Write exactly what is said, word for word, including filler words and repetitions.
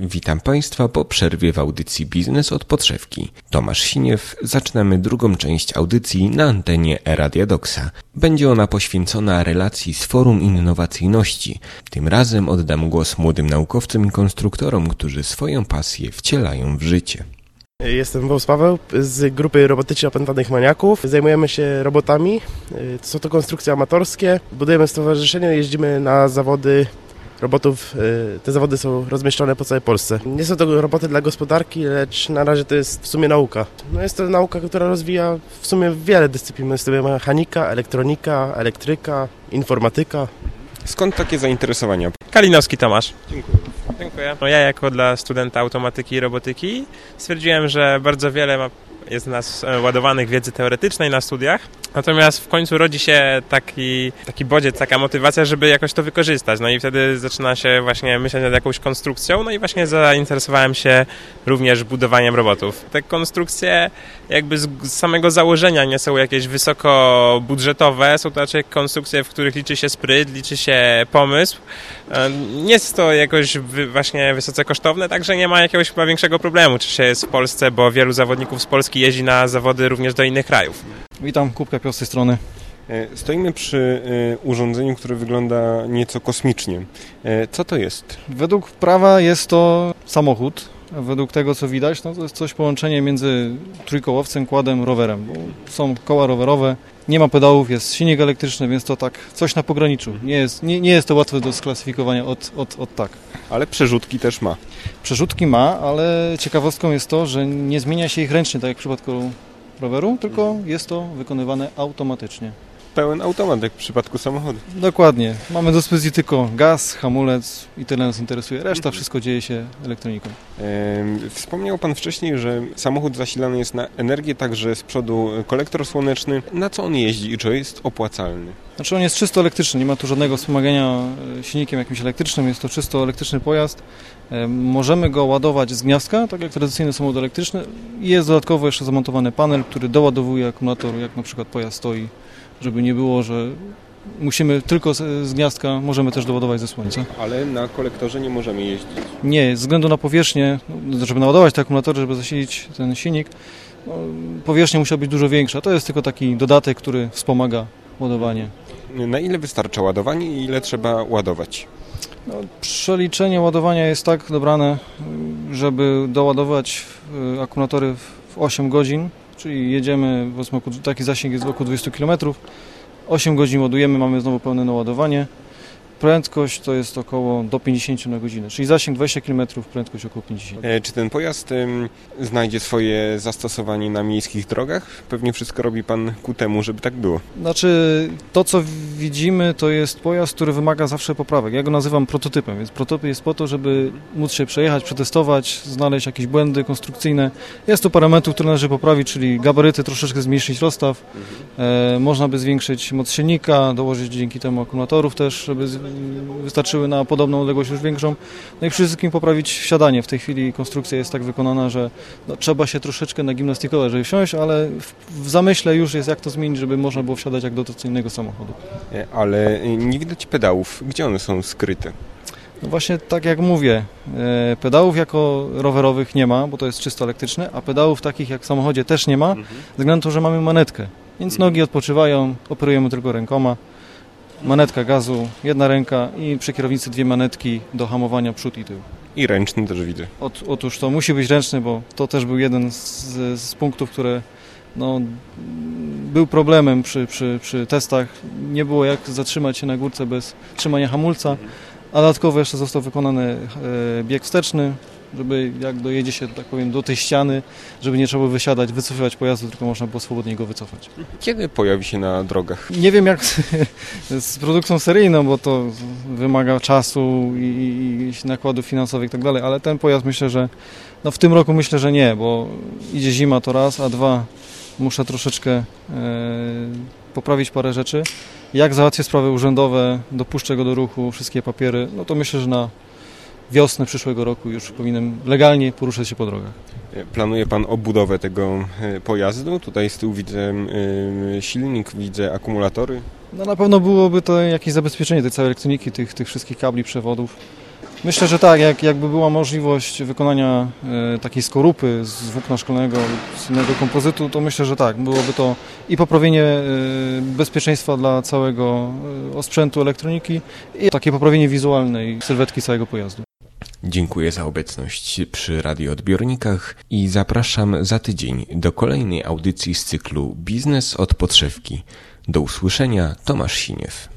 Witam Państwa po przerwie w audycji Biznes od podszewki. Tomasz Siniew, zaczynamy drugą część audycji na antenie e-Radia Doksa. Będzie ona poświęcona relacji z Forum Innowacyjności. Tym razem oddam głos młodym naukowcom i konstruktorom, którzy swoją pasję wcielają w życie. Jestem Wąs Paweł z grupy robotycznie opętanych maniaków. Zajmujemy się robotami. Są to konstrukcje amatorskie. Budujemy stowarzyszenie, jeździmy na zawody robotów. Te zawody są rozmieszczone po całej Polsce. Nie są to roboty dla gospodarki, lecz na razie to jest w sumie nauka. No jest to nauka, która rozwija w sumie wiele dyscyplin. Jest to mechanika, elektronika, elektryka, informatyka. Skąd takie zainteresowania? Kalinowski Tomasz. Dziękuję. Dziękuję. No ja jako dla studenta automatyki i robotyki stwierdziłem, że bardzo wiele ma, jest nas ładowanych wiedzy teoretycznej na studiach, natomiast w końcu rodzi się taki, taki bodziec, taka motywacja, żeby jakoś to wykorzystać. No i wtedy zaczyna się właśnie myśleć nad jakąś konstrukcją, no i właśnie zainteresowałem się również budowaniem robotów. Te konstrukcje jakby z samego założenia nie są jakieś wysokobudżetowe, są to raczej konstrukcje, w których liczy się spryt, liczy się pomysł. Nie jest to jakoś właśnie wysoce kosztowne, także nie ma jakiegoś chyba większego problemu, czy się jest w Polsce, bo wielu zawodników z Polski jeździ na zawody również do innych krajów. Witam, Kubka Piotr z tej strony. Stoimy przy urządzeniu, które wygląda nieco kosmicznie. Co to jest? Według prawa jest to samochód. Według tego, co widać, no to jest coś połączenie między trójkołowcem, quadem, rowerem. Bo są koła rowerowe, nie ma pedałów, jest silnik elektryczny, więc to tak coś na pograniczu. Nie jest, nie, nie jest to łatwe do sklasyfikowania od, od, od tak. Ale przerzutki też ma. Przerzutki ma, ale ciekawostką jest to, że nie zmienia się ich ręcznie, tak jak w przypadku roweru, tylko jest to wykonywane automatycznie. Pełen automat, jak w przypadku samochodu. Dokładnie. Mamy do dyspozycji tylko gaz, hamulec i tyle nas interesuje. Reszta wszystko dzieje się elektroniką. Ehm, wspomniał Pan wcześniej, że samochód zasilany jest na energię, także z przodu kolektor słoneczny. Na co on jeździ i czy jest opłacalny? Znaczy on jest czysto elektryczny, nie ma tu żadnego wspomagania silnikiem jakimś elektrycznym, jest to czysto elektryczny pojazd. Możemy go ładować z gniazdka, tak jak tradycyjny samochód elektryczny. Jest dodatkowo jeszcze zamontowany panel, który doładowuje akumulator, jak na przykład pojazd stoi, żeby nie było, że musimy tylko z gniazdka, możemy też doładować ze słońca. Ale na kolektorze nie możemy jeździć? Nie, ze względu na powierzchnię, żeby naładować te akumulatory, żeby zasilić ten silnik, no, powierzchnia musiała być dużo większa. To jest tylko taki dodatek, który wspomaga ładowanie. Na ile wystarcza ładowanie i ile trzeba ładować? No, przeliczenie ładowania jest tak dobrane, żeby doładować akumulatory w osiem godzin, czyli jedziemy, taki zasięg jest wokół dwadzieścia kilometrów, osiem godzin ładujemy, mamy znowu pełne naładowanie. Prędkość to jest około do pięćdziesiąt na godzinę, czyli zasięg dwadzieścia kilometrów, prędkość około pięćdziesiąt. E, czy ten pojazd ym, znajdzie swoje zastosowanie na miejskich drogach? Pewnie wszystko robi Pan ku temu, żeby tak było. Znaczy, to co widzimy, to jest pojazd, który wymaga zawsze poprawek. Ja go nazywam prototypem, więc prototyp jest po to, żeby móc się przejechać, przetestować, znaleźć jakieś błędy konstrukcyjne. Jest tu parę elementów, które należy poprawić, czyli gabaryty, troszeczkę zmniejszyć rozstaw. E, można by zwiększyć moc silnika, dołożyć dzięki temu akumulatorów też, żeby z, wystarczyły na podobną odległość już większą. No i przede wszystkim poprawić wsiadanie. W tej chwili konstrukcja jest tak wykonana, że no, trzeba się troszeczkę nagimnastykować, żeby wsiąść, ale w, w zamyśle już jest jak to zmienić, żeby można było wsiadać jak do innego samochodu. Ale nie widać pedałów. Gdzie one są skryte? No właśnie tak jak mówię, pedałów jako rowerowych nie ma, bo to jest czysto elektryczne, a pedałów takich jak w samochodzie też nie ma, mhm. ze względu na to, że mamy manetkę. Więc nogi odpoczywają, operujemy tylko rękoma. Manetka gazu, jedna ręka i przy kierownicy dwie manetki do hamowania przód i tył. I ręczny też widzę. Ot, otóż to musi być ręczny, bo to też był jeden z, z punktów, które no, był problemem przy, przy, przy testach. Nie było jak zatrzymać się na górce bez trzymania hamulca, a dodatkowo jeszcze został wykonany e, bieg wsteczny, żeby jak dojedzie się, tak powiem, do tej ściany, żeby nie trzeba było wysiadać, wycofywać pojazdu, tylko można było swobodnie go wycofać. Kiedy pojawi się na drogach? Nie wiem jak z produkcją seryjną, bo to wymaga czasu i, i nakładów finansowych i tak dalej, ale ten pojazd myślę, że no w tym roku myślę, że nie, bo idzie zima to raz, a dwa muszę troszeczkę e, poprawić parę rzeczy. Jak załatwię sprawy urzędowe, dopuszczę go do ruchu, wszystkie papiery, no to myślę, że na wiosnę przyszłego roku już powinienem legalnie poruszać się po drogach. Planuje Pan obudowę tego pojazdu? Tutaj z tyłu widzę silnik, widzę akumulatory. No na pewno byłoby to jakieś zabezpieczenie tej całej elektroniki, tych, tych wszystkich kabli, przewodów. Myślę, że tak, jak, jakby była możliwość wykonania e, takiej skorupy z włókna szkolnego, z innego kompozytu, to myślę, że tak, byłoby to i poprawienie e, bezpieczeństwa dla całego e, osprzętu elektroniki i takie poprawienie wizualnej sylwetki całego pojazdu. Dziękuję za obecność przy radioodbiornikach i zapraszam za tydzień do kolejnej audycji z cyklu Biznes od podszewki. Do usłyszenia, Tomasz Siniew.